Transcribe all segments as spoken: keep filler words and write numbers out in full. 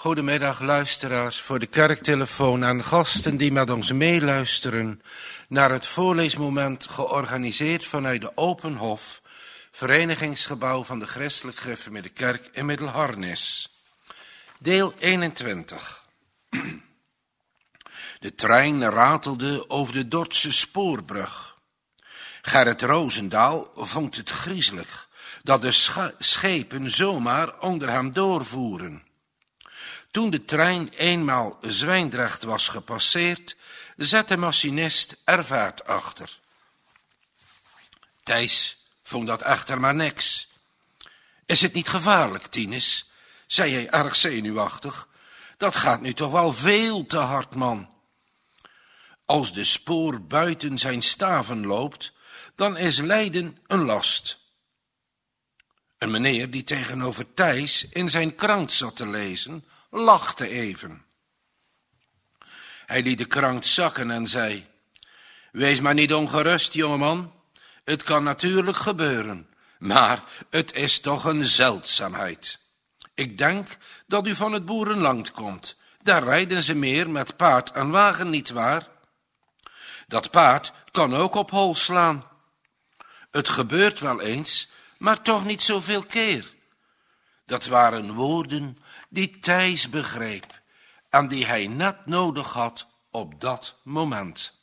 Goedemiddag luisteraars voor de kerktelefoon en gasten die met ons meeluisteren naar het voorleesmoment georganiseerd vanuit de Open Hof, verenigingsgebouw van de Christelijk Gereformeerde Kerk in Middelharnis. Deel eenentwintig. De trein ratelde over de Dordtse spoorbrug. Gerrit Roosendaal vond het griezelig dat de scha- schepen zomaar onder hem doorvoeren. Toen de trein eenmaal Zwijndrecht was gepasseerd, zette machinist er vaart achter. Thijs vond dat echter maar niks. Is het niet gevaarlijk, Tinus? Zei hij erg zenuwachtig. Dat gaat nu toch wel veel te hard, man. Als de spoor buiten zijn staven loopt, dan is lijden een last. Een meneer die tegenover Thijs in zijn krant zat te lezen, lachte even. Hij liet de krant zakken en zei: Wees maar niet ongerust, jongeman. Het kan natuurlijk gebeuren, maar het is toch een zeldzaamheid. Ik denk dat u van het boerenland komt. Daar rijden ze meer met paard en wagen, nietwaar? Dat paard kan ook op hol slaan. Het gebeurt wel eens, maar toch niet zoveel keer. Dat waren woorden die Thijs begreep en die hij net nodig had op dat moment.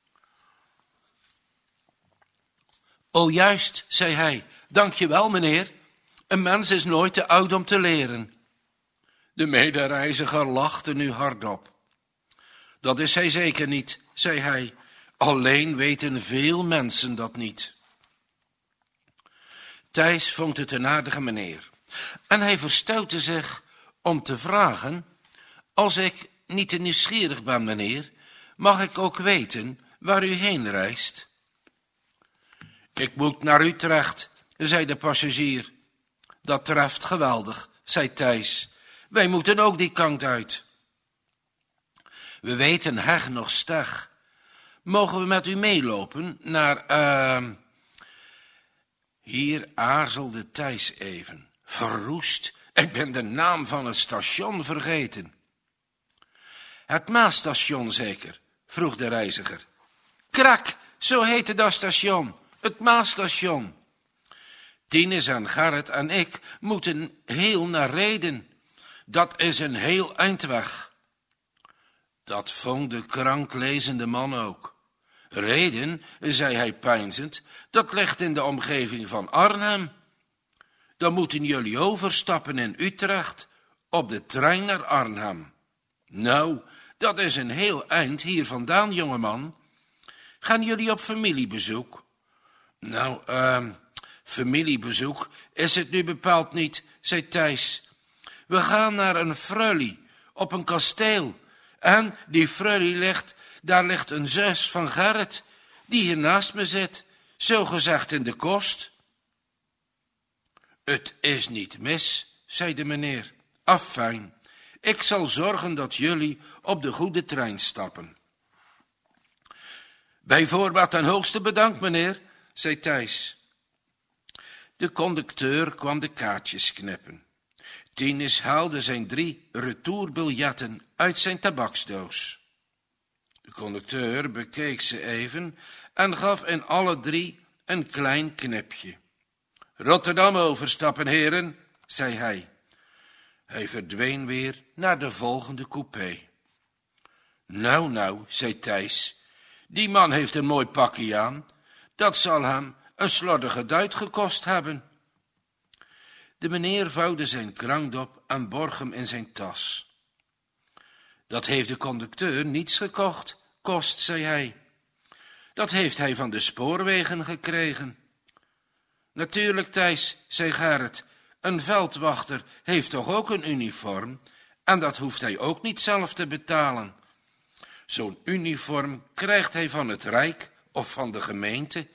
O juist, zei hij, dank je wel, meneer. Een mens is nooit te oud om te leren. De medereiziger lachte nu hardop. Dat is hij zeker niet, zei hij, alleen weten veel mensen dat niet. Thijs vond het een aardige meneer en hij verstoutte zich om te vragen: Als ik niet te nieuwsgierig ben, meneer, mag ik ook weten waar u heen reist? Ik moet naar Utrecht, zei de passagier. Dat treft geweldig, zei Thijs. Wij moeten ook die kant uit. We weten heg nog steg. Mogen we met u meelopen naar, uh... Hier aarzelde Thijs even. Verroest, ik ben de naam van het station vergeten. Het Maasstation zeker, vroeg de reiziger. Krak, zo heette dat station, het Maasstation. Tinus en Gerrit en ik moeten heel naar Rheden. Dat is een heel eindweg. Dat vond de kranklezende man ook. Rheden, zei hij peinzend, dat ligt in de omgeving van Arnhem. Dan moeten jullie overstappen in Utrecht op de trein naar Arnhem. Nou, dat is een heel eind hier vandaan, jongeman. Gaan jullie op familiebezoek? Nou, uh, familiebezoek is het nu bepaald niet, zei Thijs. We gaan naar een freule op een kasteel. En die freule ligt, daar ligt een zus van Gerrit, die hier naast me zit, zo gezegd in de kost. Het is niet mis, zei de meneer. Affijn, ik zal zorgen dat jullie op de goede trein stappen. Bij voorbaat ten hoogste bedankt, meneer, zei Thijs. De conducteur kwam de kaartjes knippen. Tinus haalde zijn drie retourbiljetten uit zijn tabaksdoos. De conducteur bekeek ze even en gaf in alle drie een klein knipje. Rotterdam overstappen, heren, zei hij. Hij verdween weer naar de volgende coupé. Nou, nou, zei Thijs, die man heeft een mooi pakje aan. Dat zal hem een slordige duit gekost hebben. De meneer vouwde zijn krant op en borg hem in zijn tas. Dat heeft de conducteur niets gekocht, kost, zei hij. Dat heeft hij van de spoorwegen gekregen. Natuurlijk, Thijs, zei Gerrit, een veldwachter heeft toch ook een uniform, en dat hoeft hij ook niet zelf te betalen. Zo'n uniform krijgt hij van het Rijk of van de gemeente.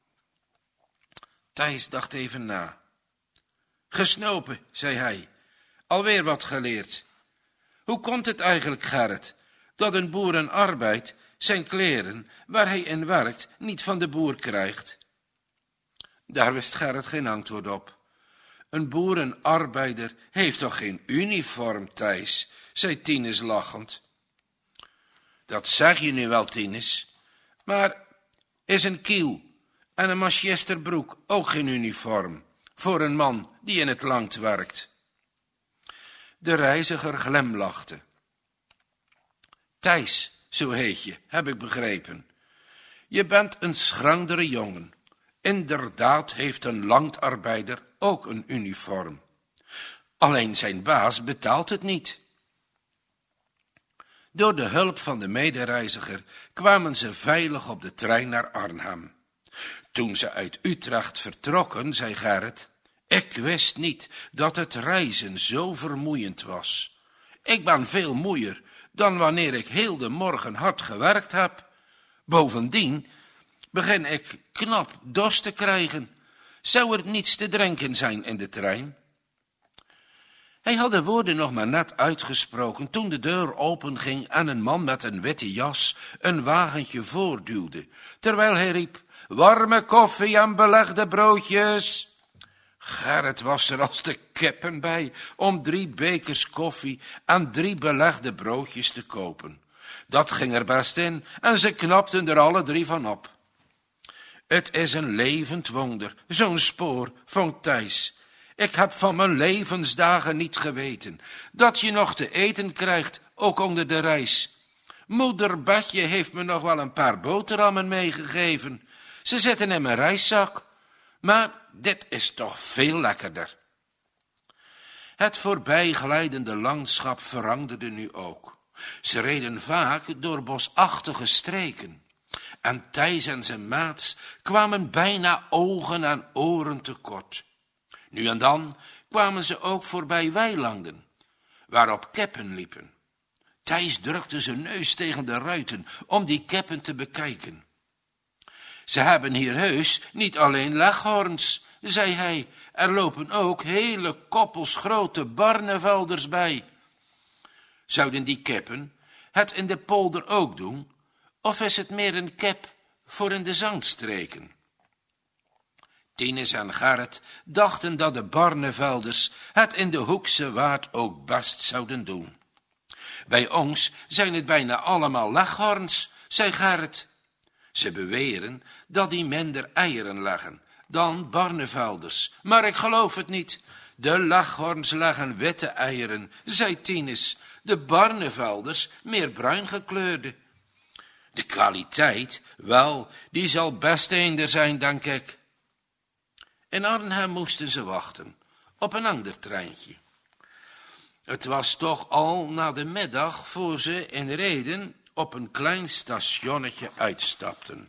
Thijs dacht even na. Gesnopen, zei hij, alweer wat geleerd. Hoe komt het eigenlijk, Gerrit, dat een boerenarbeid zijn kleren, waar hij in werkt, niet van de boer krijgt? Daar wist Gerrit geen antwoord op. Een boerenarbeider heeft toch geen uniform, Thijs, zei Tinus lachend. Dat zeg je nu wel, Tinus, maar is een kiel en een manchesterbroek ook geen uniform voor een man die in het land werkt? De reiziger glimlachte. Thijs, zo heet je, heb ik begrepen. Je bent een schrandere jongen. Inderdaad heeft een landarbeider ook een uniform. Alleen zijn baas betaalt het niet. Door de hulp van de medereiziger kwamen ze veilig op de trein naar Arnhem. Toen ze uit Utrecht vertrokken, zei Gerrit, ik wist niet dat het reizen zo vermoeiend was. Ik ben veel moeier dan wanneer ik heel de morgen hard gewerkt heb. Bovendien begin ik knap dorst te krijgen. Zou er niets te drinken zijn in de trein? Hij had de woorden nog maar net uitgesproken toen de deur openging en een man met een witte jas een wagentje voorduwde, terwijl hij riep, warme koffie en belegde broodjes. Gerrit was er als de kippen bij om drie bekers koffie en drie belegde broodjes te kopen. Dat ging er best in en ze knapten er alle drie van op. Het is een levend wonder, zo'n spoor, vond Thijs. Ik heb van mijn levensdagen niet geweten, dat je nog te eten krijgt, ook onder de reis. Moeder Betje heeft me nog wel een paar boterhammen meegegeven. Ze zitten in mijn reiszak, maar dit is toch veel lekkerder. Het voorbijglijdende landschap veranderde nu ook. Ze reden vaak door bosachtige streken. En Thijs en zijn maats kwamen bijna ogen en oren tekort. Nu en dan kwamen ze ook voorbij weilanden, waarop kippen liepen. Thijs drukte zijn neus tegen de ruiten om die kippen te bekijken. Ze hebben hier heus niet alleen leghorns, zei hij, er lopen ook hele koppels grote barnevelders bij. Zouden die kippen het in de polder ook doen, of is het meer een kip voor in de zandstreken? Tinus en Gerrit dachten dat de barnevelders het in de Hoekse Waard ook best zouden doen. Bij ons zijn het bijna allemaal leghorns, zei Gerrit. Ze beweren dat die minder eieren leggen dan barnevelders, maar ik geloof het niet. De leghorns leggen witte eieren, zei Tinus, de barnevelders meer bruin gekleurde. De kwaliteit, wel, die zal best eender zijn, denk ik. In Arnhem moesten ze wachten, op een ander treintje. Het was toch al na de middag voor ze in Rheden op een klein stationnetje uitstapten.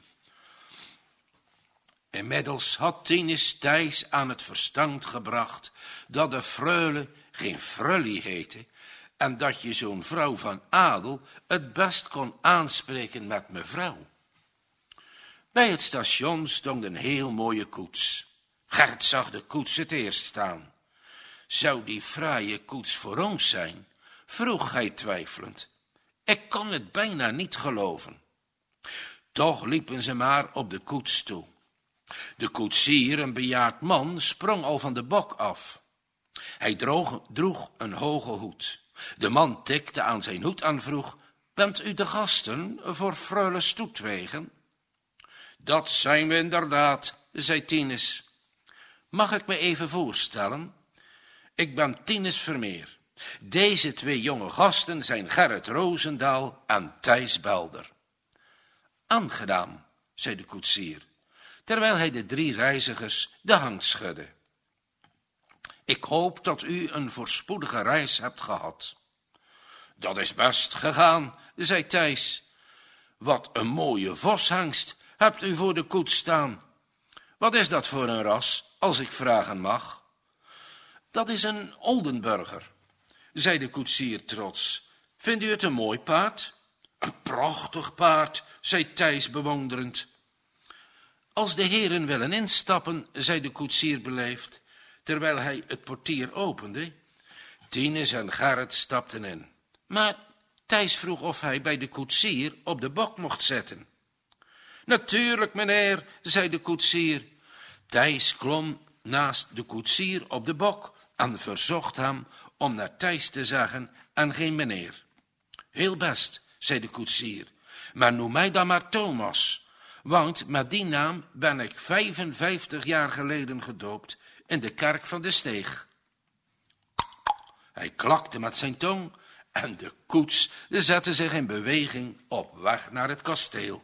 Inmiddels had Tinus Thijs aan het verstand gebracht dat de freule geen frully heette en dat je zo'n vrouw van adel het best kon aanspreken met mevrouw. Bij het station stond een heel mooie koets. Gert zag de koets het eerst staan. Zou die fraaie koets voor ons zijn? Vroeg hij twijfelend. Ik kon het bijna niet geloven. Toch liepen ze maar op de koets toe. De koetsier, een bejaard man, sprong al van de bok af. Hij droeg, droeg een hoge hoed. De man tikte aan zijn hoed en vroeg, bent u de gasten voor freule Stoetwegen? Dat zijn we inderdaad, zei Tinus. Mag ik me even voorstellen? Ik ben Tinus Vermeer. Deze twee jonge gasten zijn Gerrit Roosendaal en Thijs Belder. Aangedaan, zei de koetsier, terwijl hij de drie reizigers de hand schudde. Ik hoop dat u een voorspoedige reis hebt gehad. Dat is best gegaan, zei Thijs. Wat een mooie voshangst hebt u voor de koets staan. Wat is dat voor een ras, als ik vragen mag? Dat is een Oldenburger, zei de koetsier trots. Vindt u het een mooi paard? Een prachtig paard, zei Thijs bewonderend. Als de heren willen instappen, zei de koetsier beleefd, terwijl hij het portier opende. Tinus en Gerrit stapten in. Maar Thijs vroeg of hij bij de koetsier op de bok mocht zetten. Natuurlijk, meneer, zei de koetsier. Thijs klom naast de koetsier op de bok en verzocht hem om naar Thijs te zeggen en geen meneer. Heel best, zei de koetsier, maar noem mij dan maar Thomas, want met die naam ben ik vijfenvijftig jaar geleden gedoopt in de kerk van de Steeg. Hij klakte met zijn tong en de koets zette zich in beweging op weg naar het kasteel.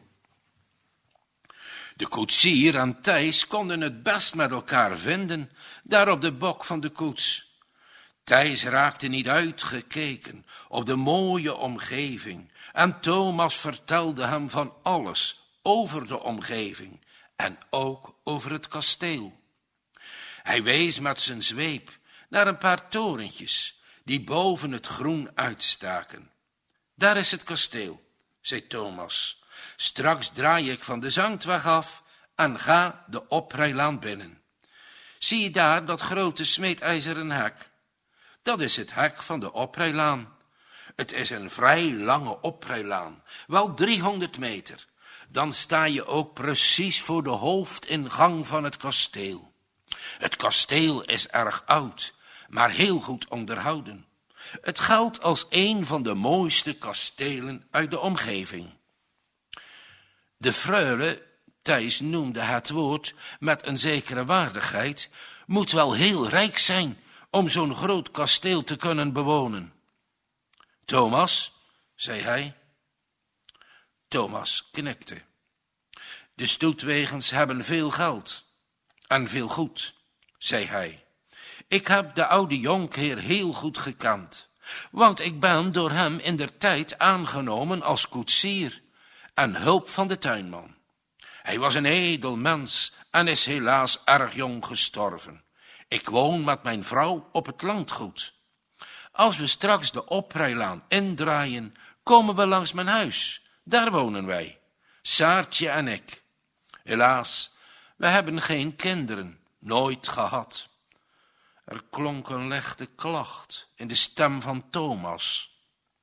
De koetsier en Thijs konden het best met elkaar vinden, daar op de bok van de koets. Thijs raakte niet uitgekeken op de mooie omgeving en Thomas vertelde hem van alles over de omgeving en ook over het kasteel. Hij wees met zijn zweep naar een paar torentjes die boven het groen uitstaken. Daar is het kasteel, zei Thomas. Straks draai ik van de zandweg af en ga de oprijlaan binnen. Zie je daar dat grote smeedijzeren hek? Dat is het hek van de oprijlaan. Het is een vrij lange oprijlaan, wel driehonderd meter. Dan sta je ook precies voor de hoofdingang van het kasteel. Het kasteel is erg oud, maar heel goed onderhouden. Het geldt als een van de mooiste kastelen uit de omgeving. De freule, Thijs noemde het woord met een zekere waardigheid, moet wel heel rijk zijn om zo'n groot kasteel te kunnen bewonen. Thomas, zei hij. Thomas knikte. De Stoetwegens hebben veel geld en veel goed, zei hij. Ik heb de oude jonkheer heel goed gekend, want ik ben door hem indertijd aangenomen als koetsier en hulp van de tuinman. Hij was een edel mens en is helaas erg jong gestorven. Ik woon met mijn vrouw op het landgoed. Als we straks de oprijlaan indraaien, komen we langs mijn huis. Daar wonen wij, Saartje en ik. Helaas, we hebben geen kinderen, nooit gehad. Er klonk een lichte klacht in de stem van Thomas.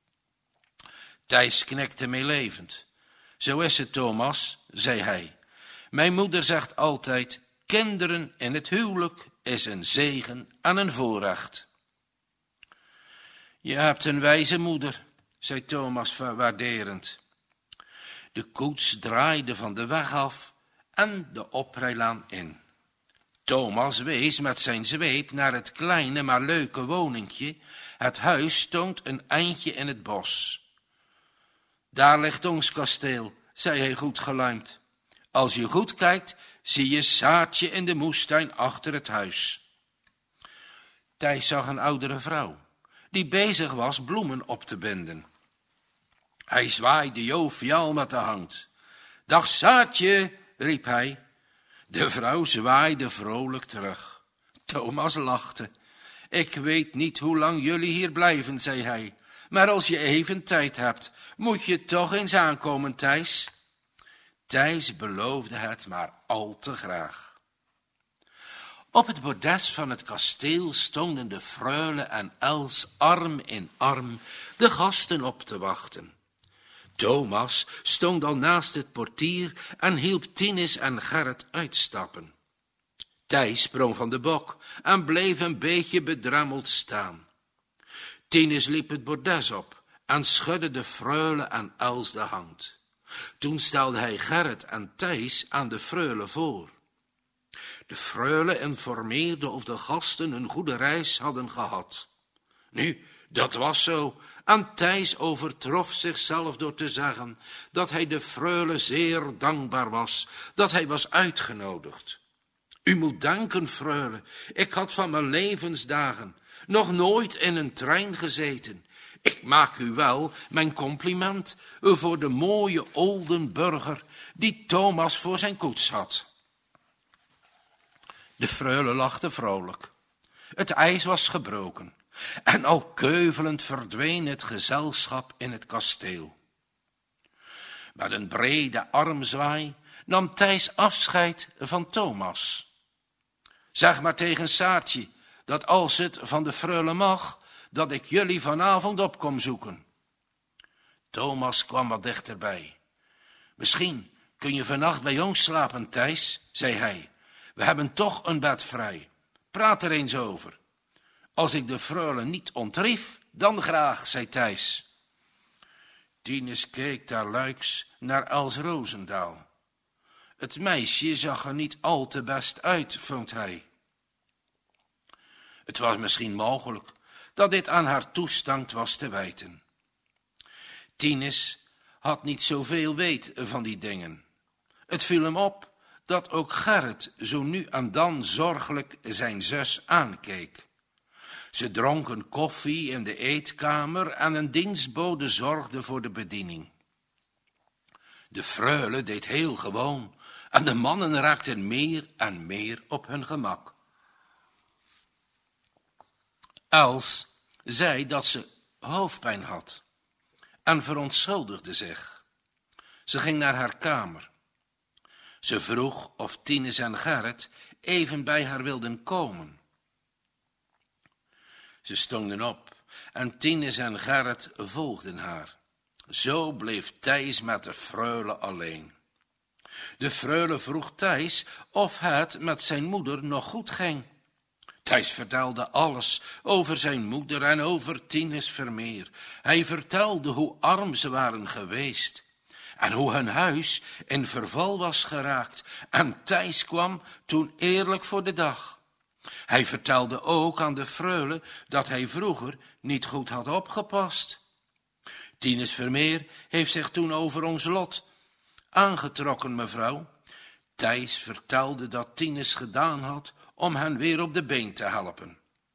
Thijs knikte meelevend. Zo is het, Thomas, zei hij. Mijn moeder zegt altijd, kinderen in het huwelijk is een zegen en een voorrecht. Je hebt een wijze moeder, zei Thomas waarderend. De koets draaide van de weg af en de oprijlaan in. Thomas wees met zijn zweep naar het kleine maar leuke woningje. Het huis stond een eindje in het bos. Daar ligt ons kasteel, zei hij goed geluimd. Als je goed kijkt, zie je Saartje in de moestuin achter het huis. Thijs zag een oudere vrouw, die bezig was bloemen op te binden. Hij zwaaide joviaal met de hand. Dag Saartje, riep hij. De vrouw zwaaide vrolijk terug. Thomas lachte. Ik weet niet hoe lang jullie hier blijven, zei hij. Maar als je even tijd hebt, moet je toch eens aankomen, Thijs. Thijs beloofde het maar al te graag. Op het bordes van het kasteel stonden de freule en Els arm in arm de gasten op te wachten. Thomas stond al naast het portier en hielp Tinus en Gerrit uitstappen. Thijs sprong van de bok en bleef een beetje bedremmeld staan. Tinus liep het bordes op en schudde de freule en Els de hand. Toen stelde hij Gerrit en Thijs aan de freule voor. De freule informeerde of de gasten een goede reis hadden gehad. Nu, dat was zo, en Thijs overtrof zichzelf door te zeggen dat hij de freule zeer dankbaar was, dat hij was uitgenodigd. U moet danken, freule, ik had van mijn levensdagen nog nooit in een trein gezeten. Ik maak u wel mijn compliment voor de mooie Oldenburger die Thomas voor zijn koets had. De freule lachte vrolijk. Het ijs was gebroken en al keuvelend verdween het gezelschap in het kasteel. Met een brede armzwaai nam Thijs afscheid van Thomas. Zeg maar tegen Saartje dat als het van de freule mag, dat ik jullie vanavond op kom zoeken. Thomas kwam wat dichterbij. Misschien kun je vannacht bij ons slapen, Thijs, zei hij. We hebben toch een bed vrij. Praat er eens over. Als ik de freule niet ontrief, dan graag, zei Thijs. Tinus keek daar luiks naar Els Rozendaal. Het meisje zag er niet al te best uit, vond hij. Het was misschien mogelijk dat dit aan haar toestand was te wijten. Tinus had niet zoveel weet van die dingen. Het viel hem op dat ook Gerrit zo nu en dan zorgelijk zijn zus aankeek. Ze dronken koffie in de eetkamer en een dienstbode zorgde voor de bediening. De freule deed heel gewoon en de mannen raakten meer en meer op hun gemak. Els zei dat ze hoofdpijn had en verontschuldigde zich. Ze ging naar haar kamer. Ze vroeg of Tinus en Gerrit even bij haar wilden komen. Ze stonden op en Tinus en Gerrit volgden haar. Zo bleef Thijs met de freule alleen. De freule vroeg Thijs of het met zijn moeder nog goed ging. Thijs vertelde alles over zijn moeder en over Tinus Vermeer. Hij vertelde hoe arm ze waren geweest en hoe hun huis in verval was geraakt. En Thijs kwam toen eerlijk voor de dag. Hij vertelde ook aan de freule dat hij vroeger niet goed had opgepast. Tinus Vermeer heeft zich toen over ons lot aangetrokken, mevrouw. Thijs vertelde dat Tinus gedaan had om hen weer op de been te helpen.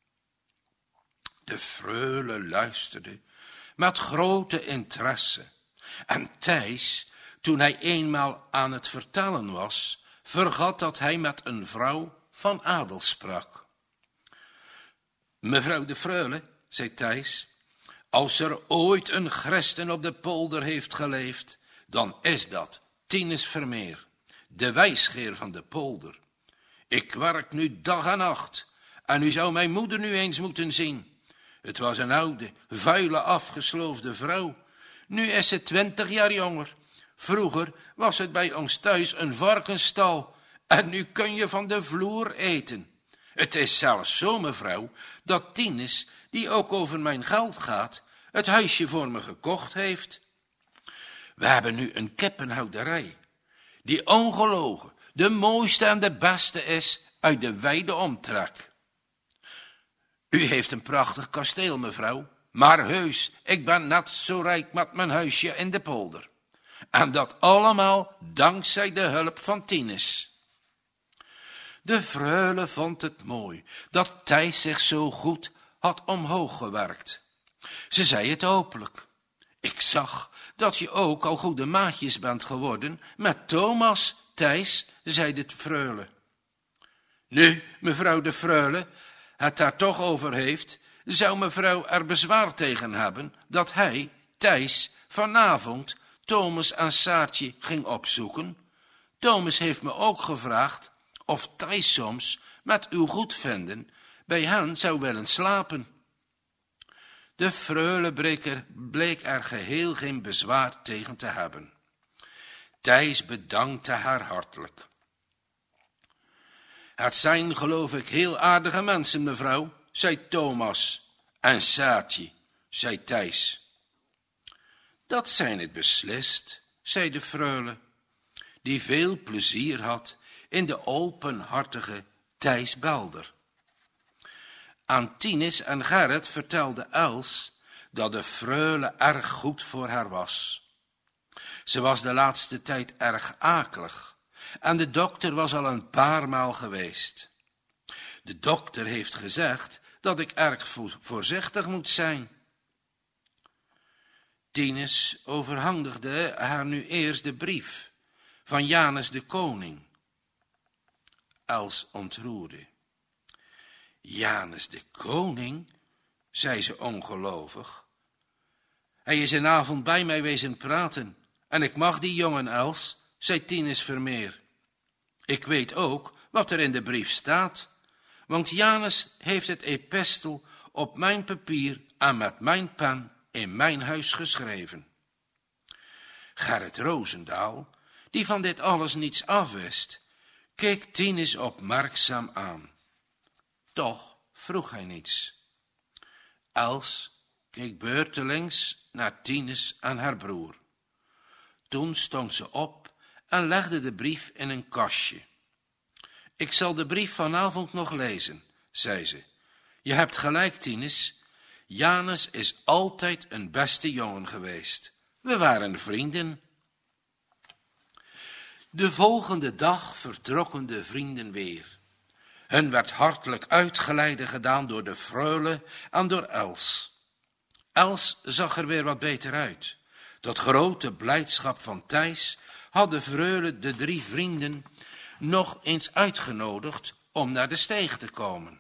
De freule luisterde met grote interesse. En Thijs, toen hij eenmaal aan het vertellen was, vergat dat hij met een vrouw van adel sprak. Mevrouw de freule, zei Thijs, als er ooit een christen op de polder heeft geleefd, dan is dat Tinus Vermeer, de wijsgeer van de polder. Ik werk nu dag en nacht en u zou mijn moeder nu eens moeten zien. Het was een oude, vuile, afgesloofde vrouw. Nu is ze twintig jaar jonger. Vroeger was het bij ons thuis een varkensstal en nu kun je van de vloer eten. Het is zelfs zo, mevrouw, dat Tinus, die ook over mijn geld gaat, het huisje voor me gekocht heeft. We hebben nu een kippenhouderij, die ongelogen de mooiste en de beste is uit de wijde omtrek. U heeft een prachtig kasteel, mevrouw, maar heus, ik ben net zo rijk met mijn huisje in de polder. En dat allemaal dankzij de hulp van Tinus. De freule vond het mooi dat Thijs zich zo goed had omhoog gewerkt. Ze zei het openlijk. Ik zag dat je ook al goede maatjes bent geworden met Thomas, Thijs, zei de freule. Nu, mevrouw de freule het daar toch over heeft, zou mevrouw er bezwaar tegen hebben dat hij, Thijs, vanavond Thomas en Saartje ging opzoeken? Thomas heeft me ook gevraagd of Thijs soms met uw goedvinden bij hen zou willen slapen. De freule bleek er geheel geen bezwaar tegen te hebben. Thijs bedankte haar hartelijk. Het zijn, geloof ik, heel aardige mensen, mevrouw, zei Thomas. En Saartje, zei Thijs. Dat zijn het beslist, zei de freule, die veel plezier had in de openhartige Thijs Belder. Aan Tinus en Gerrit vertelde Els dat de freule erg goed voor haar was. Ze was de laatste tijd erg akelig en de dokter was al een paar maal geweest. De dokter heeft gezegd dat ik erg voorzichtig moet zijn. Tinus overhandigde haar nu eerst de brief van Janus de koning. Els ontroerde. Janus de koning, zei ze ongelovig. Hij is een avond bij mij wezen praten en ik mag die jongen, Els, zei Tinus Vermeer. Ik weet ook wat er in de brief staat, want Janus heeft het epistel op mijn papier en met mijn pen in mijn huis geschreven. Gerrit Rozendaal, die van dit alles niets afwist, keek Tinus opmerkzaam aan. Toch vroeg hij niets. Els keek beurtelings naar Tinus en haar broer. Toen stond ze op en legde de brief in een kastje. Ik zal de brief vanavond nog lezen, zei ze. Je hebt gelijk, Tinus. Janus is altijd een beste jongen geweest. We waren vrienden. De volgende dag vertrokken de vrienden weer. Hun werd hartelijk uitgeleide gedaan door de freule en door Els. Els zag er weer wat beter uit. Tot grote blijdschap van Thijs had de freule de drie vrienden nog eens uitgenodigd om naar de steeg te komen.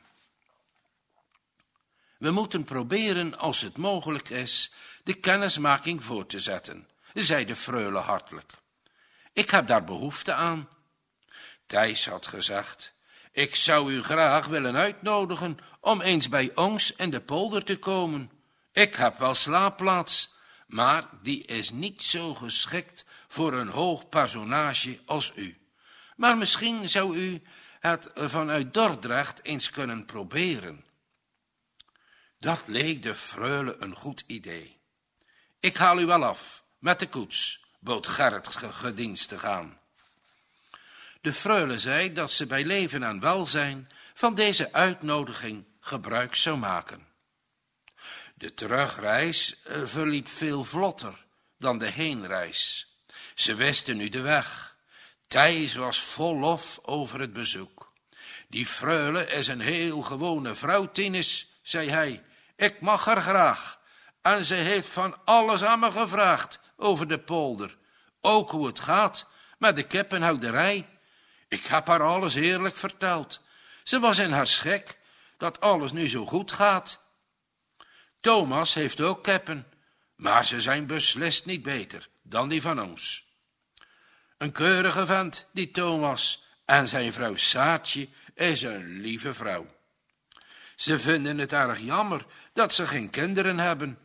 We moeten proberen, als het mogelijk is, de kennismaking voor te zetten, zei de freule hartelijk. Ik heb daar behoefte aan. Thijs had gezegd, ik zou u graag willen uitnodigen om eens bij ons in de polder te komen. Ik heb wel slaapplaats, maar die is niet zo geschikt voor een hoog personage als u. Maar misschien zou u het vanuit Dordrecht eens kunnen proberen. Dat leek de freule een goed idee. Ik haal u wel af, met de koets, bood Gerrit gedienstig aan. De freule zei dat ze bij leven en welzijn van deze uitnodiging gebruik zou maken. De terugreis verliep veel vlotter dan de heenreis. Ze wisten nu de weg. Thijs was vol lof over het bezoek. Die freule is een heel gewone vrouw, Tinus, zei hij. Ik mag haar graag. En ze heeft van alles aan me gevraagd over de polder. Ook hoe het gaat met de kippenhouderij. Ik heb haar alles eerlijk verteld. Ze was in haar schik dat alles nu zo goed gaat. Thomas heeft ook kippen, maar ze zijn beslist niet beter dan die van ons. Een keurige vent, die Thomas, en zijn vrouw Saartje is een lieve vrouw. Ze vinden het erg jammer dat ze geen kinderen hebben.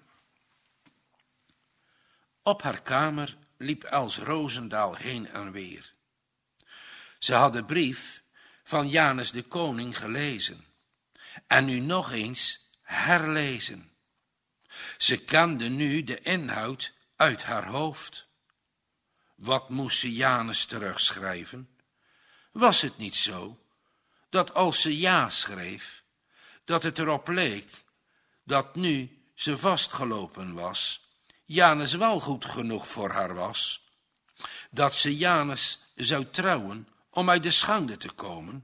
Op haar kamer liep Els Rosendaal heen en weer. Ze had de brief van Janus de Koning gelezen en nu nog eens herlezen. Ze kende nu de inhoud uit haar hoofd. Wat moest ze Janus terugschrijven? Was het niet zo dat als ze ja schreef, dat het erop leek dat nu ze vastgelopen was, Janus wel goed genoeg voor haar was, dat ze Janus zou trouwen om uit de schande te komen?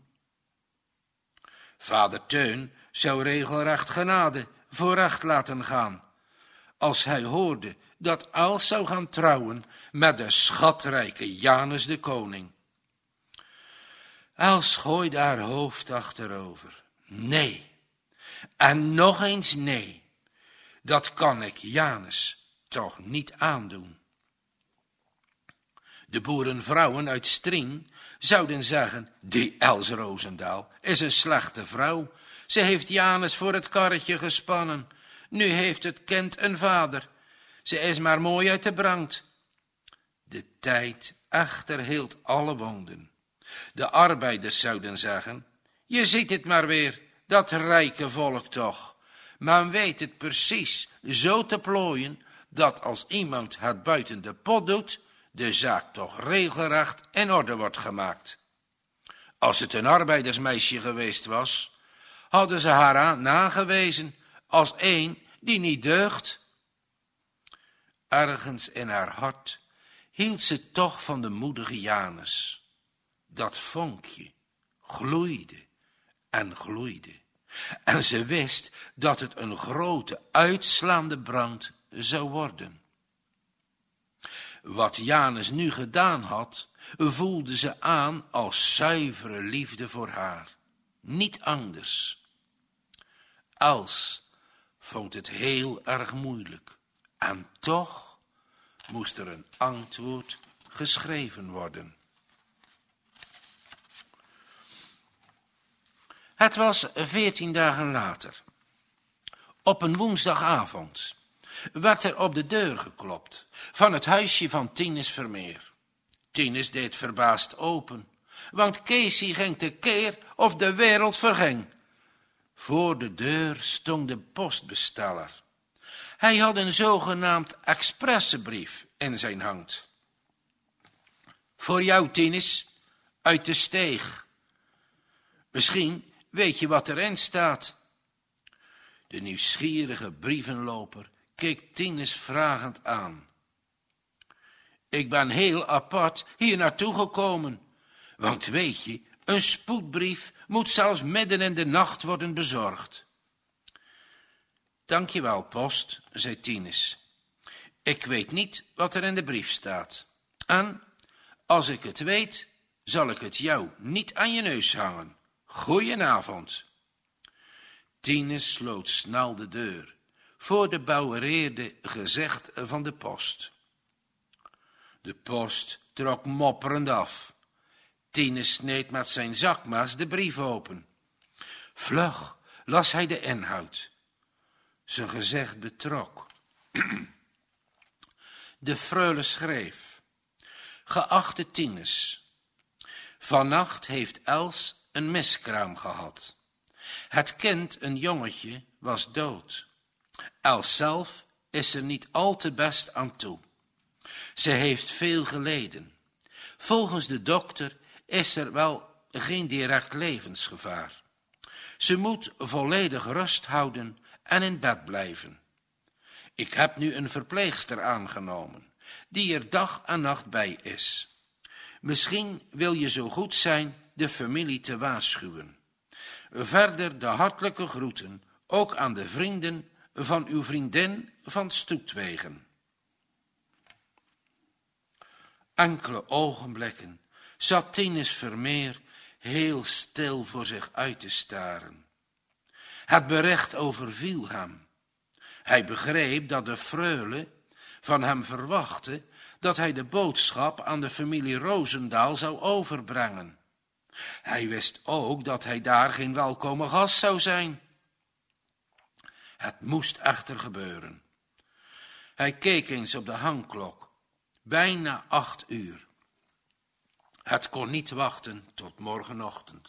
Vader Teun zou regelrecht genade voor recht laten gaan, als hij hoorde dat Els zou gaan trouwen met de schatrijke Janus de Koning. Els gooide haar hoofd achterover. Nee, en nog eens nee, dat kan ik Janus toch niet aandoen. De boerenvrouwen uit Strien zouden zeggen, die Els Rosendaal is een slechte vrouw. Ze heeft Janus voor het karretje gespannen. Nu heeft het kind een vader. Ze is maar mooi uit de brand. De tijd echter hield alle wonden. De arbeiders zouden zeggen, je ziet het maar weer, dat rijke volk toch. Men weet het precies zo te plooien, dat als iemand het buiten de pot doet, de zaak toch regelrecht in orde wordt gemaakt. Als het een arbeidersmeisje geweest was, hadden ze haar aan nagewezen als een die niet deugt. Ergens in haar hart hield ze toch van de moedige Janus. Dat vonkje gloeide en gloeide. En ze wist dat het een grote uitslaande brand zou worden. Wat Janus nu gedaan had, voelde ze aan als zuivere liefde voor haar. Niet anders. Els vond het heel erg moeilijk. En toch moest er een antwoord geschreven worden. Het was veertien dagen later. Op een woensdagavond werd er op de deur geklopt van het huisje van Tinus Vermeer. Tinus deed verbaasd open, want Casey ging tekeer of de wereld verging. Voor de deur stond de postbesteller. Hij had een zogenaamd expressebrief in zijn hand. Voor jou, Tinus, uit de steeg. Misschien weet je wat erin staat. De nieuwsgierige brievenloper keek Tinus vragend aan. Ik ben heel apart hier naartoe gekomen, want weet je, een spoedbrief moet zelfs midden in de nacht worden bezorgd. Dank je wel, post, zei Tinus. Ik weet niet wat er in de brief staat. En als ik het weet, zal ik het jou niet aan je neus hangen. Goedenavond. Tinus sloot snel de deur, voor de bouwereerde gezegd van de post. De post trok mopperend af. Tinus sneed met zijn zakmes de brief open. Vlug las hij de inhoud. Zijn gezicht betrok. De freule schreef: Geachte Tinus, vannacht heeft Els een miskraam gehad. Het kind, een jongetje, was dood. Els zelf is er niet al te best aan toe. Ze heeft veel geleden. Volgens de dokter is er wel geen direct levensgevaar. Ze moet volledig rust houden en in bed blijven. Ik heb nu een verpleegster aangenomen, die er dag en nacht bij is. Misschien wil je zo goed zijn de familie te waarschuwen. Verder de hartelijke groeten, ook aan de vrienden van uw vriendin van Stoetwegen. Enkele ogenblikken zat Tinus Vermeer heel stil voor zich uit te staren. Het bericht overviel hem. Hij begreep dat de freule van hem verwachtte dat hij de boodschap aan de familie Roosendaal zou overbrengen. Hij wist ook dat hij daar geen welkome gast zou zijn. Het moest echter gebeuren. Hij keek eens op de hangklok. Bijna acht uur. Het kon niet wachten tot morgenochtend.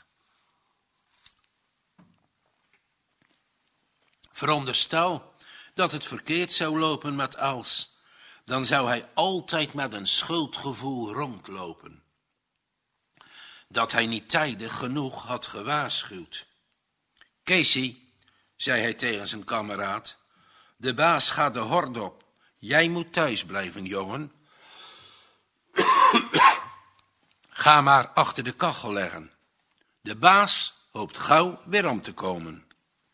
Veronderstel dat het verkeerd zou lopen met Els, dan zou hij altijd met een schuldgevoel rondlopen. Dat hij niet tijdig genoeg had gewaarschuwd. Casey, zei hij tegen zijn kameraad, de baas gaat de hort op. Jij moet thuis blijven, jongen. Ga maar achter de kachel leggen. De baas hoopt gauw weer om te komen.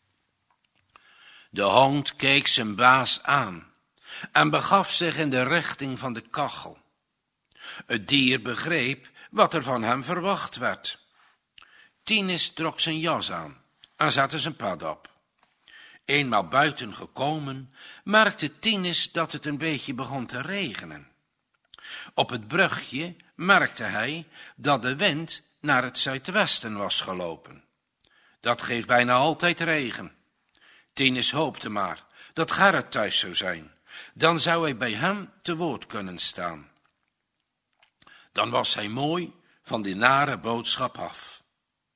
De hond keek zijn baas aan en begaf zich in de richting van de kachel. Het dier begreep wat er van hem verwacht werd. Tinus trok zijn jas aan en zette zijn pad op. Eenmaal buiten gekomen, merkte Tinus dat het een beetje begon te regenen. Op het brugje merkte hij dat de wind naar het zuidwesten was gelopen. Dat geeft bijna altijd regen. Tinus hoopte maar dat Gerrit thuis zou zijn. Dan zou hij bij hem te woord kunnen staan. Dan was hij mooi van die nare boodschap af.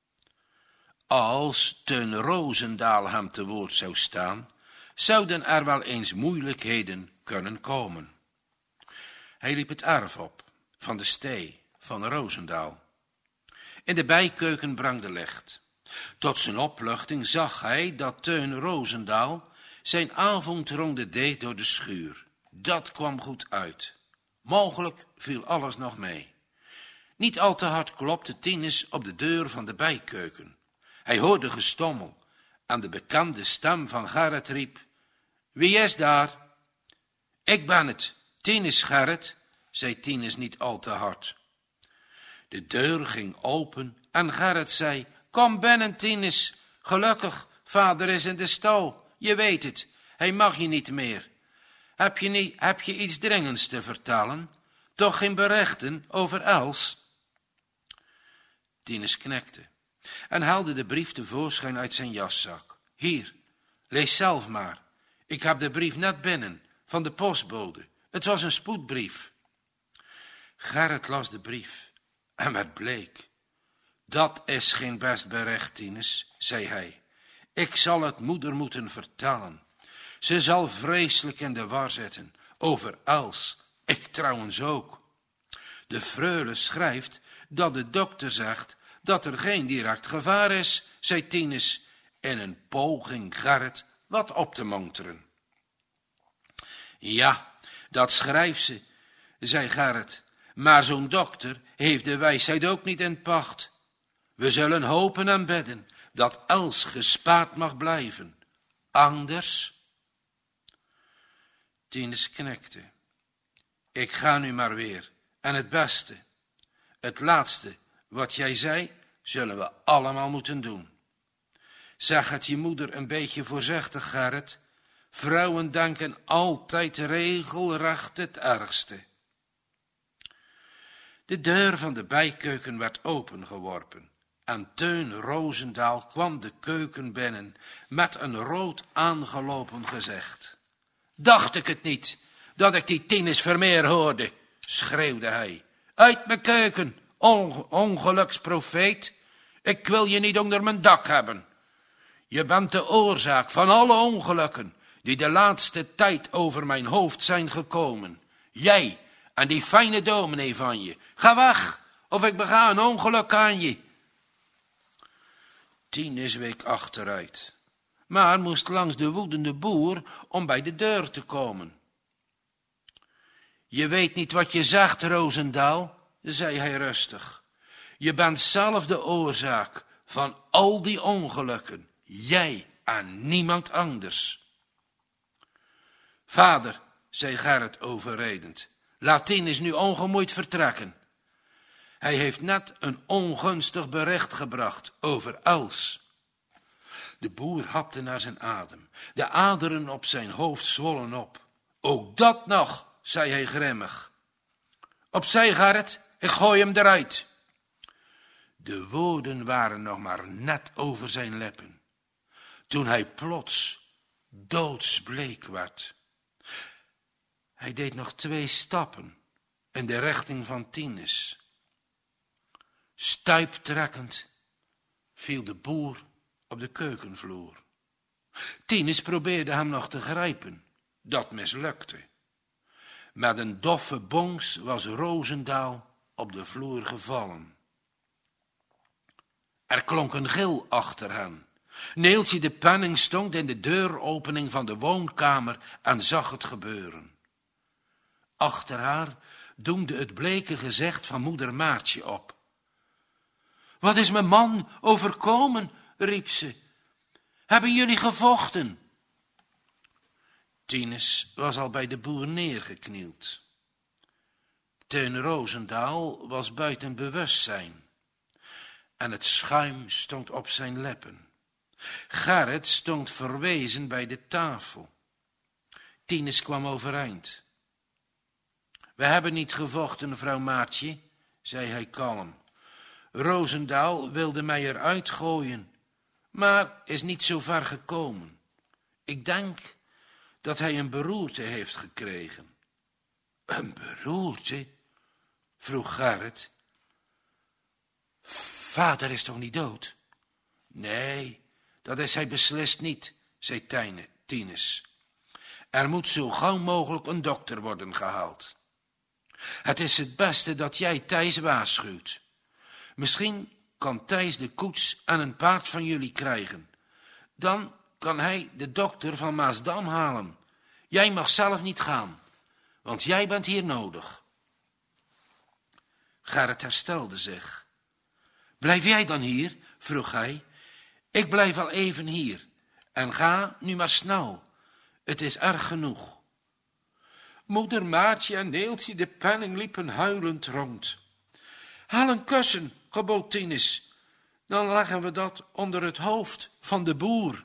Als Teun Roosendaal hem te woord zou staan, zouden er wel eens moeilijkheden kunnen komen. Hij liep het erf op, van de stee van Roosendaal. In de bijkeuken brandde licht. Tot zijn opluchting zag hij dat Teun Roosendaal zijn avondronde deed door de schuur. Dat kwam goed uit. Mogelijk viel alles nog mee. Niet al te hard klopte Tinus op de deur van de bijkeuken. Hij hoorde gestommel en de bekende stem van Gerrit riep: Wie is daar? Ik ben het, Tinus Gerrit, zei Tinus niet al te hard. De deur ging open en Gerrit zei: Kom binnen, Tinus. Gelukkig, vader is in de stal. Je weet het, hij mag je niet meer. Heb je, niet, heb je iets dringends te vertellen? Toch geen berichten over Els? Tinus knikte en haalde de brief tevoorschijn uit zijn jaszak. Hier, lees zelf maar. Ik heb de brief net binnen, van de postbode. Het was een spoedbrief. Gerrit las de brief en werd bleek. Dat is geen best bericht, Tinus, zei hij. Ik zal het moeder moeten vertellen. Ze zal vreselijk in de war zitten. Over Els, ik trouwens ook. De freule schrijft dat de dokter zegt dat er geen direct gevaar is, zei Tinus, in een poging Gerrit wat op te monteren. Ja, dat schrijft ze, zei Gerrit, maar zo'n dokter heeft de wijsheid ook niet in pacht. We zullen hopen en bidden dat Els gespaard mag blijven. Anders? Tinus knikte. Ik ga nu maar weer. En het beste, het laatste wat jij zei, zullen we allemaal moeten doen. Zeg het je moeder een beetje voorzichtig, Gerrit. Vrouwen denken altijd regelrecht het ergste. De deur van de bijkeuken werd opengeworpen en Teun Roosendaal kwam de keuken binnen met een rood aangelopen gezicht. Dacht ik het niet, dat ik die Tinus Vermeer hoorde, schreeuwde hij. Uit mijn keuken, on- ongeluksprofeet. Ik wil je niet onder mijn dak hebben. Je bent de oorzaak van alle ongelukken die de laatste tijd over mijn hoofd zijn gekomen. Jij en die fijne dominee van je. Ga weg, of ik bega een ongeluk aan je. Tinus week achteruit, maar moest langs de woedende boer om bij de deur te komen. Je weet niet wat je zegt, Roosendaal, zei hij rustig. Je bent zelf de oorzaak van al die ongelukken. Jij en niemand anders. Vader, zei Gerrit overredend, laat Tinus nu ongemoeid vertrekken. Hij heeft net een ongunstig bericht gebracht over Els. De boer hapte naar zijn adem. De aderen op zijn hoofd zwollen op. Ook dat nog, zei hij grimmig. Opzij, Gerrit, ik gooi hem eruit. De woorden waren nog maar net over zijn lippen, toen hij plots doodsbleek werd. Hij deed nog twee stappen in de richting van Tinus. Stuiptrekkend viel de boer op de keukenvloer. Tinus probeerde hem nog te grijpen. Dat mislukte. Met een doffe bonks was Roosendaal op de vloer gevallen. Er klonk een gil achter hen. Neeltje de Penning stond in de deuropening van de woonkamer en zag het gebeuren. Achter haar doemde het bleke gezicht van moeder Maartje op. Wat is mijn man overkomen, riep ze. Hebben jullie gevochten? Tinus was al bij de boer neergeknield. Teun Roosendaal was buiten bewustzijn en het schuim stond op zijn lippen. Gerrit stond verwezen bij de tafel. Tinus kwam overeind. We hebben niet gevochten, vrouw Maartje, zei hij kalm. Roosendaal wilde mij eruit gooien, maar is niet zo ver gekomen. Ik denk dat hij een beroerte heeft gekregen. Een beroerte? Vroeg Gerrit. Vader is toch niet dood? Nee, dat is hij beslist niet, zei Tijne, Tinus. Er moet zo gauw mogelijk een dokter worden gehaald. Het is het beste dat jij Thijs waarschuwt. Misschien kan Thijs de koets en een paard van jullie krijgen. Dan kan hij de dokter van Maasdam halen. Jij mag zelf niet gaan, want jij bent hier nodig. Gerrit herstelde zich. Blijf jij dan hier? Vroeg hij. Ik blijf al even hier en ga nu maar snel. Het is erg genoeg. Moeder Maartje en Neeltje de Penning liepen huilend rond. Haal een kussen, gebood Tinus. Dan leggen we dat onder het hoofd van de boer.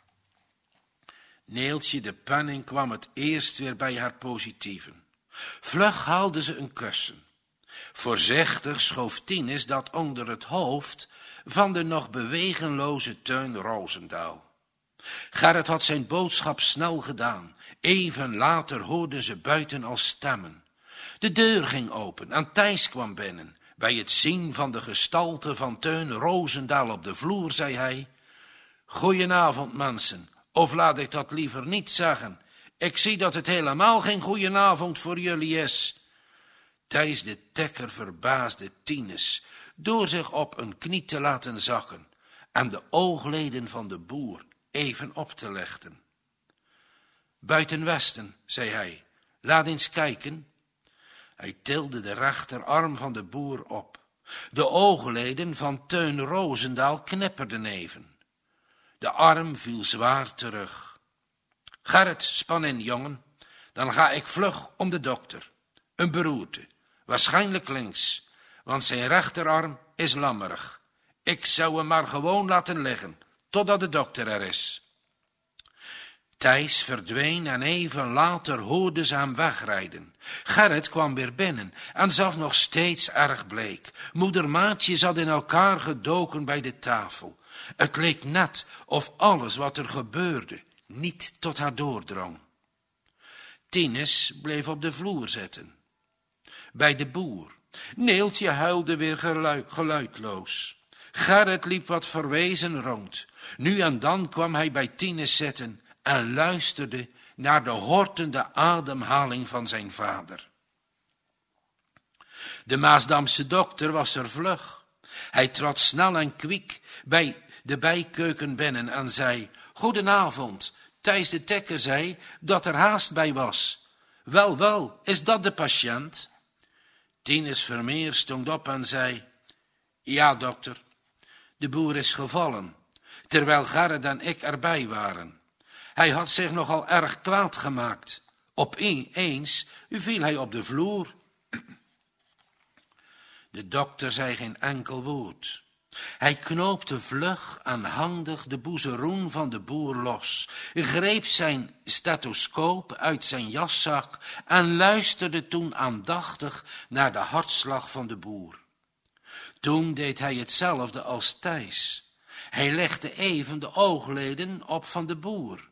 Neeltje de Penning kwam het eerst weer bij haar positieven. Vlug haalde ze een kussen. Voorzichtig schoof Tinus dat onder het hoofd van de nog bewegenloze Teun Roosendaal. Gerrit had zijn boodschap snel gedaan. Even later hoorden ze buiten al stemmen. De deur ging open en Thijs kwam binnen Bij het zien van de gestalte van Teun Roosendaal op de vloer, zei hij: Goedenavond, mensen, of laat ik dat liever niet zeggen. Ik zie dat het helemaal geen goedenavond voor jullie is. Thijs de Tekker verbaasde Tinus door zich op een knie te laten zakken en de oogleden van de boer even op te lichten. Buiten Westen, zei hij, laat eens kijken. Hij tilde de rechterarm van de boer op. De oogleden van Teun Roosendaal knipperden even. De arm viel zwaar terug. Gerrit, span in, jongen, dan ga ik vlug om de dokter. Een beroerte, waarschijnlijk links, want zijn rechterarm is lammerig. Ik zou hem maar gewoon laten liggen, totdat de dokter er is. Thijs verdween en even later hoorde ze hem wegrijden. Gerrit kwam weer binnen en zag nog steeds erg bleek. Moeder Maatje zat in elkaar gedoken bij de tafel. Het leek net of alles wat er gebeurde niet tot haar doordrong. Tinus bleef op de vloer zitten. Bij de boer. Neeltje huilde weer geluid, geluidloos. Gerrit liep wat verwezen rond. Nu en dan kwam hij bij Tinus zitten en luisterde naar de hortende ademhaling van zijn vader. De Maasdamse dokter was er vlug. Hij trad snel en kwiek bij de bijkeuken binnen en zei: Goedenavond. Thijs de Tekker zei dat er haast bij was. Wel, wel, is dat de patiënt? Tinus Vermeer stond op en zei: Ja, dokter, de boer is gevallen, terwijl Gerrit en ik erbij waren. Hij had zich nogal erg kwaad gemaakt. Opeens viel hij op de vloer. De dokter zei geen enkel woord. Hij knoopte vlug en handig de boezeroen van de boer los, greep zijn stethoscoop uit zijn jaszak en luisterde toen aandachtig naar de hartslag van de boer. Toen deed hij hetzelfde als Thijs. Hij legde even de oogleden op van de boer.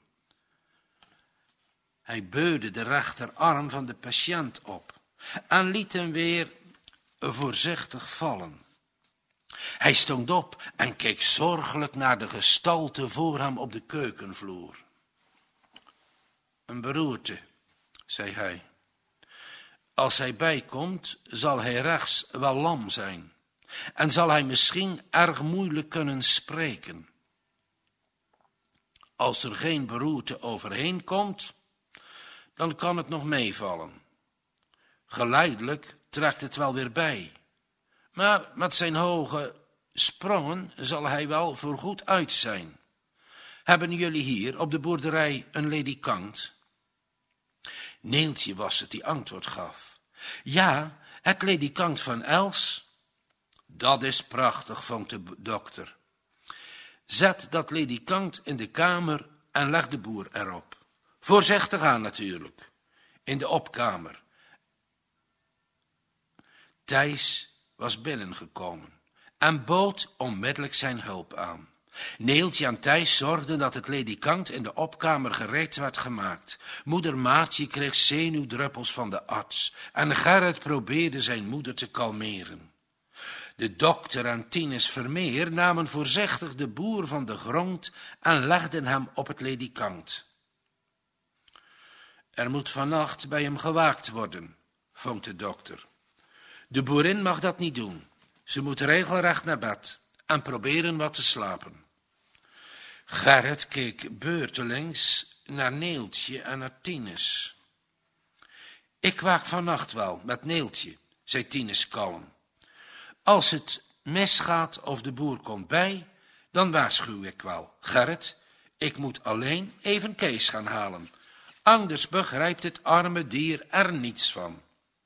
Hij beurde de rechterarm van de patiënt op en liet hem weer voorzichtig vallen. Hij stond op en keek zorgelijk naar de gestalte voor hem op de keukenvloer. Een beroerte, zei hij. Als hij bijkomt, zal hij rechts wel lam zijn en zal hij misschien erg moeilijk kunnen spreken. Als er geen beroerte overheen komt, dan kan het nog meevallen. Geleidelijk trekt het wel weer bij. Maar met zijn hoge sprongen zal hij wel voorgoed uit zijn. Hebben jullie hier op de boerderij een ledikant? Neeltje was het die antwoord gaf. Ja, het ledikant van Els. Dat is prachtig, vond de dokter. Zet dat ledikant in de kamer en leg de boer erop. Voorzichtig aan natuurlijk. In de opkamer. Thijs was binnengekomen en bood onmiddellijk zijn hulp aan. Neeltje en Thijs zorgden dat het ledikant in de opkamer gereed werd gemaakt. Moeder Maatje kreeg zenuwdruppels van de arts en Gerrit probeerde zijn moeder te kalmeren. De dokter en Tinus Vermeer namen voorzichtig de boer van de grond en legden hem op het ledikant. Er moet vannacht bij hem gewaakt worden, vond de dokter. De boerin mag dat niet doen. Ze moet regelrecht naar bed en proberen wat te slapen. Gerrit keek beurtelings naar Neeltje en naar Tinus. Ik waak vannacht wel met Neeltje, zei Tinus kalm. Als het misgaat of de boer komt bij, dan waarschuw ik wel. Gerrit, ik moet alleen even Kees gaan halen. Anders begrijpt het arme dier er niets van.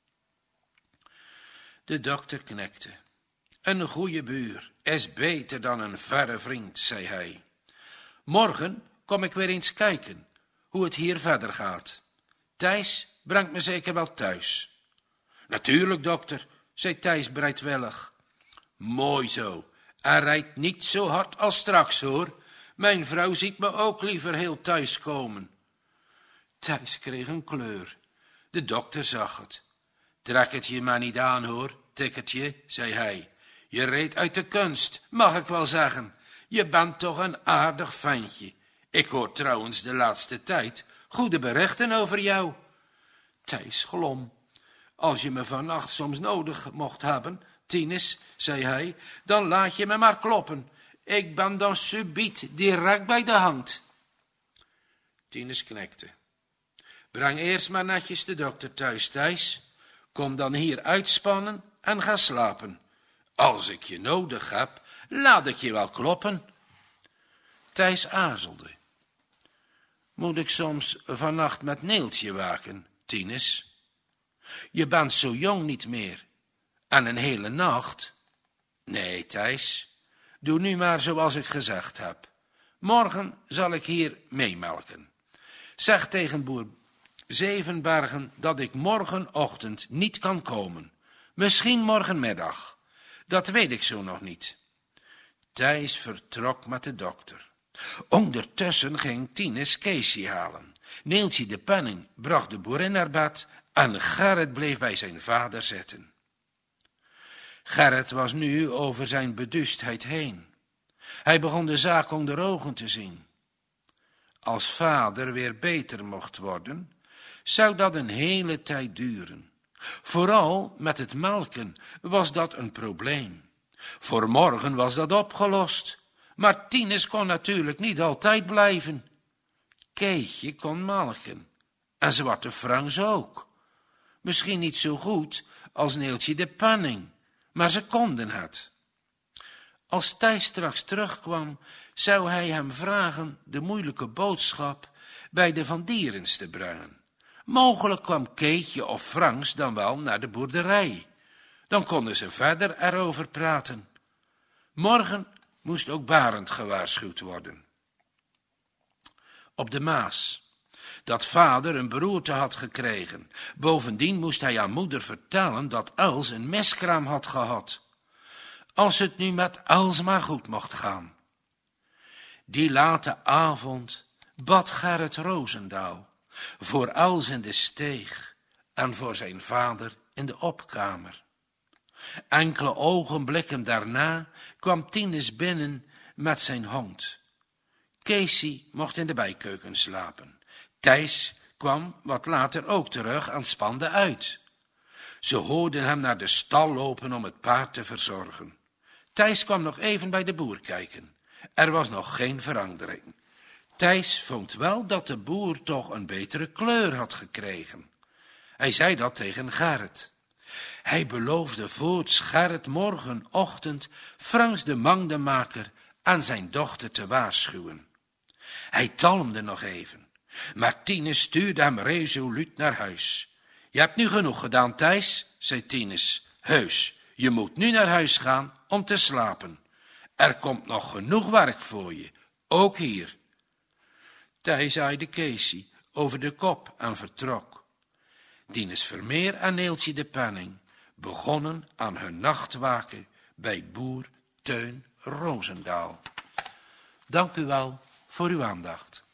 De dokter knikte. Een goeie buur is beter dan een verre vriend, zei hij. Morgen kom ik weer eens kijken hoe het hier verder gaat. Thijs brengt me zeker wel thuis. Natuurlijk, dokter, zei Thijs bereidwillig. Mooi zo. Hij rijdt niet zo hard als straks, hoor. Mijn vrouw ziet me ook liever heel thuis komen. Thijs kreeg een kleur. De dokter zag het. Trek het je maar niet aan, hoor, Tikkertje, zei hij, je reed uit de kunst, mag ik wel zeggen. Je bent toch een aardig ventje. Ik hoor trouwens de laatste tijd goede berichten over jou. Thijs glom. Als je me vannacht soms nodig mocht hebben, Tinus, zei hij, dan laat je me maar kloppen. Ik ben dan subiet direct bij de hand. Tinus knikte. Breng eerst maar netjes de dokter thuis, Thijs. Kom dan hier uitspannen en ga slapen. Als ik je nodig heb, laat ik je wel kloppen. Thijs aarzelde. Moet ik soms vannacht met Neeltje waken, Tinus? Je bent zo jong niet meer. En een hele nacht? Nee, Thijs, doe nu maar zoals ik gezegd heb. Morgen zal ik hier meemelken. Zeg tegen boer Zevenbergen dat ik morgenochtend niet kan komen. Misschien morgenmiddag. Dat weet ik zo nog niet. Thijs vertrok met de dokter. Ondertussen ging Tinus Keesje halen. Neeltje de Penning bracht de boerin naar bed en Gerrit bleef bij zijn vader zitten. Gerrit was nu over zijn beduustheid heen. Hij begon de zaak onder ogen te zien. Als vader weer beter mocht worden, zou dat een hele tijd duren. Vooral met het melken was dat een probleem. Voor morgen was dat opgelost, maar Tinus kon natuurlijk niet altijd blijven. Keetje kon melken, en Zwarte Frans ook. Misschien niet zo goed als Neeltje de Penning, maar ze konden het. Als Thijs straks terugkwam, zou hij hem vragen de moeilijke boodschap bij de Van Dierens te brengen. Mogelijk kwam Keetje of Frans dan wel naar de boerderij. Dan konden ze verder erover praten. Morgen moest ook Barend gewaarschuwd worden. Op de Maas, dat vader een beroerte had gekregen. Bovendien moest hij aan moeder vertellen dat Els een miskraam had gehad. Als het nu met Els maar goed mocht gaan. Die late avond bad Gerrit Roosendaal voor Els in de steeg en voor zijn vader in de opkamer. Enkele ogenblikken daarna kwam Tinus binnen met zijn hond. Keesje mocht in de bijkeuken slapen. Thijs kwam wat later ook terug en spande uit. Ze hoorden hem naar de stal lopen om het paard te verzorgen. Thijs kwam nog even bij de boer kijken. Er was nog geen verandering. Thijs vond wel dat de boer toch een betere kleur had gekregen. Hij zei dat tegen Gerrit. Hij beloofde voorts Gerrit morgenochtend Frans de Mangdemaker en zijn dochter te waarschuwen. Hij talmde nog even, maar Tinus stuurde hem resoluut naar huis. Je hebt nu genoeg gedaan, Thijs, zei Tinus. Heus, je moet nu naar huis gaan om te slapen. Er komt nog genoeg werk voor je, ook hier. Thijs aaide Keesje over de kop en vertrok. Tinus Vermeer en Neeltje de Penning begonnen aan hun nachtwaken bij boer Teun Roosendaal. Dank u wel voor uw aandacht.